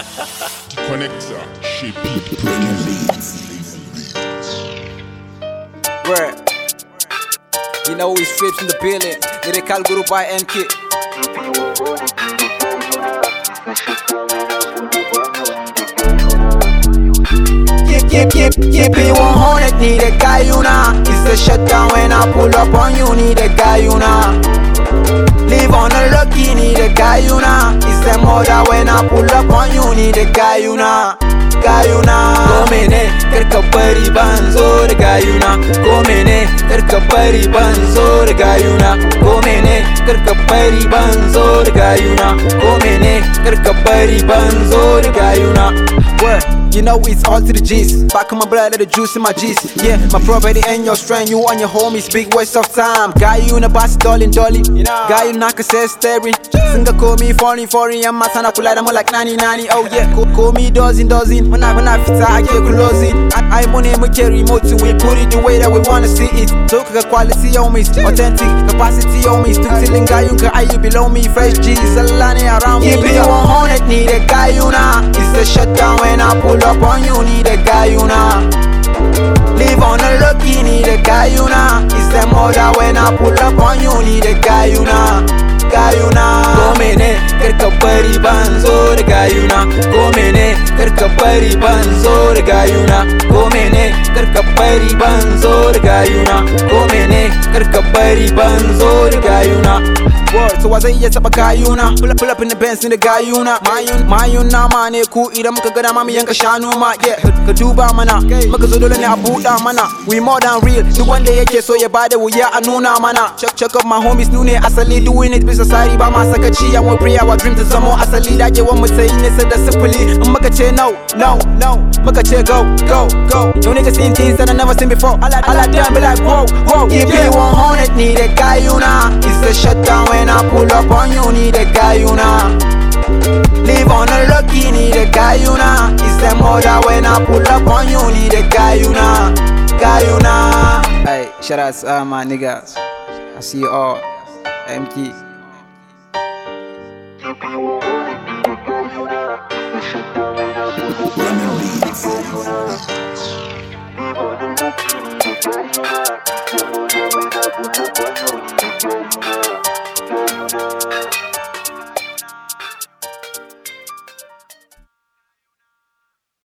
Connector, shape it, bringing beats. Word. You know we strips in the building. Lyrical group by NK. Keep it 100, need a guy you know. It's a shutdown when I pull up on you, need a guy you know. Live on a lucky, need a guy you know. It's a murder when I pull up on you, need a guy you know. Komene karka bari banzo da gayuna. Komene karka bari banzo da gayuna. Komene karka bari banzo da gayuna. Komene karka bari banzo da gayuna. What? You know it's all to the G's. Back in my blood, the juice in my G's. Yeah, my property and your strength. You and your homies, big waste of time. Gayuna boss dolly. Gayuna ka say staring. Singa call me foreign. I'm masana kulada mo like 90. Oh yeah, call me dozen. When I fit I get closing. I money we get remote to we put it the way that we wanna see it. So quality on me, authentic capacity on me. Still telling Gayunka I you below me. Fresh G's alani around me. Keep it 100, need a Gayuna. It's a shutdown when I pull up on you, need a Gayuna. Live on a lucky, need a Gayuna. It's a murder when I pull up on you, need a Gayuna. Komene karka bari banzo da gayuna. Komene karka bari banzo da gayuna. Komene karka bari banzo da gayuna. Komene karka bari banzo da gayuna. Word, so I say yes up a gayuna. Pull up in the Benz in the gayuna. Mayuna mane ku idan muka gada mami yanka shanu ma. Yeah, ka duba mana maka zo dole ne a buɗa mana. We more than real, duk wanda yake so ya bada wuya a nuna mana. Check up my homies nune asali, doing it bisa sari ba ma sakaci. And we pray our dream to zamo asali. Dagewan mu sai nesa da sifili. In muka ce no, muka ce go. You niggas seen things that I never seen before. All I done be like whoa. Keep it 100, need a Gayuna. It's a shutdown when I pull up on you, need a Gayuna. Live on a lucky, need a Gayuna. It's a murder when I pull up on you, need a Gayuna. Hey, shout out to all my niggas. I see you all. MK. Bringing beats.